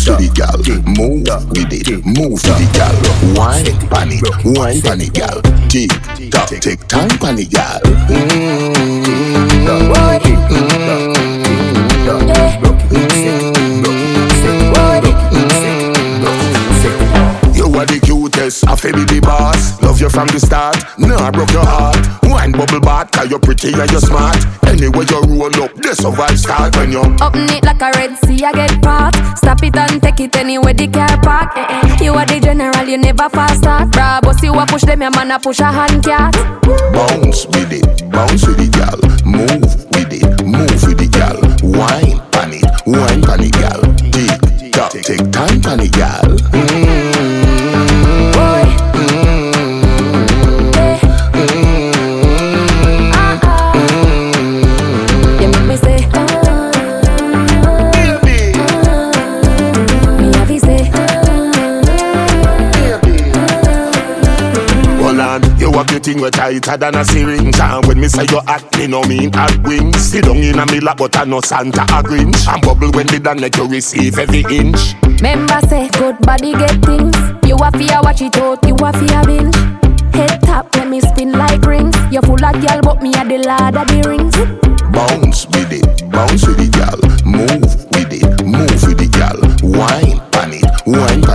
to the gal, move with it, move to the gal. Wine pan it, gal. Tick tock, take time pan it, gal. You are the cutest, I feel the boss. Love you from the start, nah I broke your heart. Wine bubble bath, cause you're pretty and you're smart. Anyway you roll up, this a vibe start when you up neat like a Red Sea, I get part. Stop it and take it anywhere the car park. You are the general, you never fast start. Bravo, see what push them, your man a push a hand cat. Bounce with it, bounce with the gal. Move with it, move with the gal. Wine pan it, gal. Tick tock, take time pan it, gal. You have your thing way tighter than a syringe. And when me say you hot, me no mean hot wings. Sit down in a me lap, but I no Santa a Grinch. And bubble when the done let you receive every inch. Member say good body get things. You a fear watch it out, you a fear binge. Head tap when me spin like rings. You full of girl, but me a the lord of the rings. Bounce with it, bounce with the gal. Move with it, move with the gal. Wine pan it,